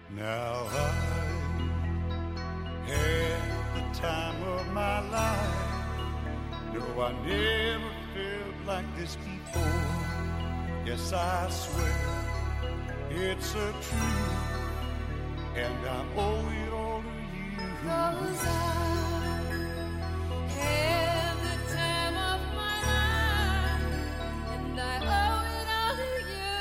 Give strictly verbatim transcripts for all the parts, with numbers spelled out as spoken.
Now I had the time of my life. No, I never felt like this before. Yes, I swear it's a truth, and I owe it all to you. 'Cause I had the time of my life, and I owe it all to you.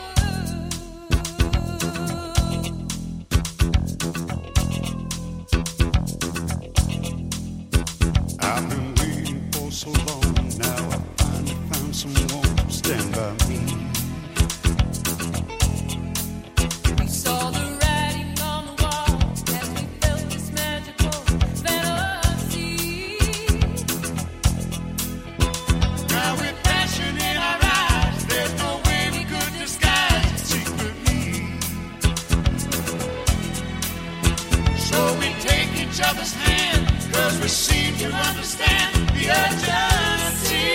I've been waiting for so long. Now I finally found someone to stand by me. We saw the writing on the wall as we felt this magical fantasy. Now with passion in our eyes, there's no way we could disguise it secretly. So we take each other's hand, 'cause we seem to understand the urgency.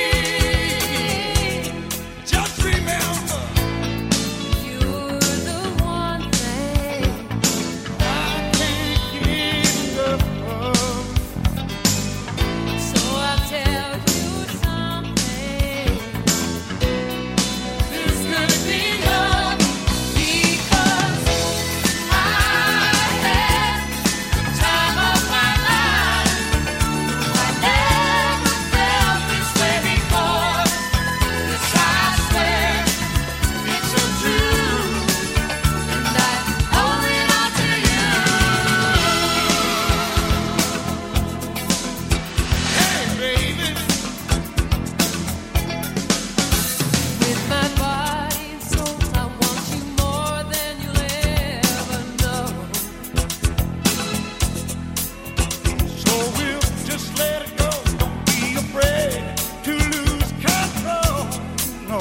Just remember, You're the one thing I can't get enough of. so I'll tell you something. This could be love, Because I had the time of my life. I never felt this way before. Yes, I swear it's a truth. and I owe it all to you. Hey, baby. With my body and soul, I want you more than you'll ever know. So we'll just let it go. Don't be afraid to lose control. No,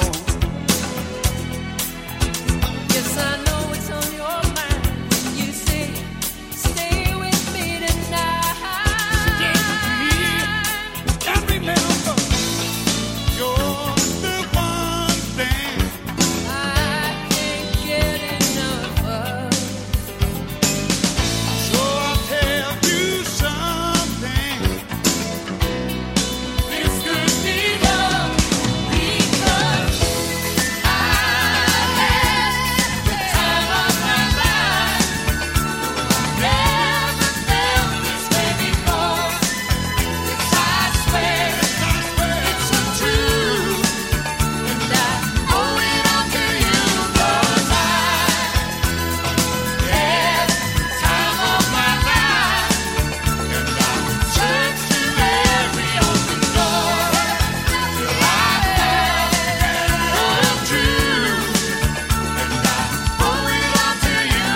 Yes, I know it's on your mind when you say, stay with me tonight. and remember, you're the one thing I can't get enough of. So I'll tell you something. This could be love, Because I had the time of my life. Never felt this way before. Yes, I swear it's a truth, and I owe it all to you. 'Cause I had the time of my life, and I searched through every open door till I found the truth, and I owe it all to you.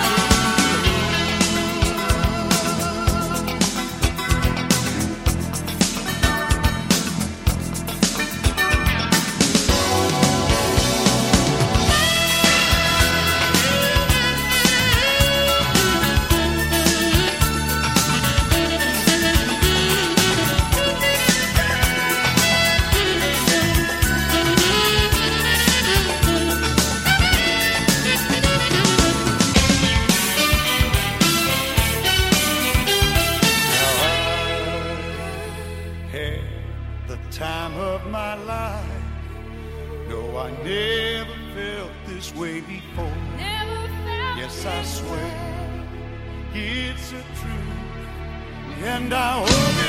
had the time of my life. No, I never felt this way before. Never felt Yes, I this swear way. it's a truth, and I hope it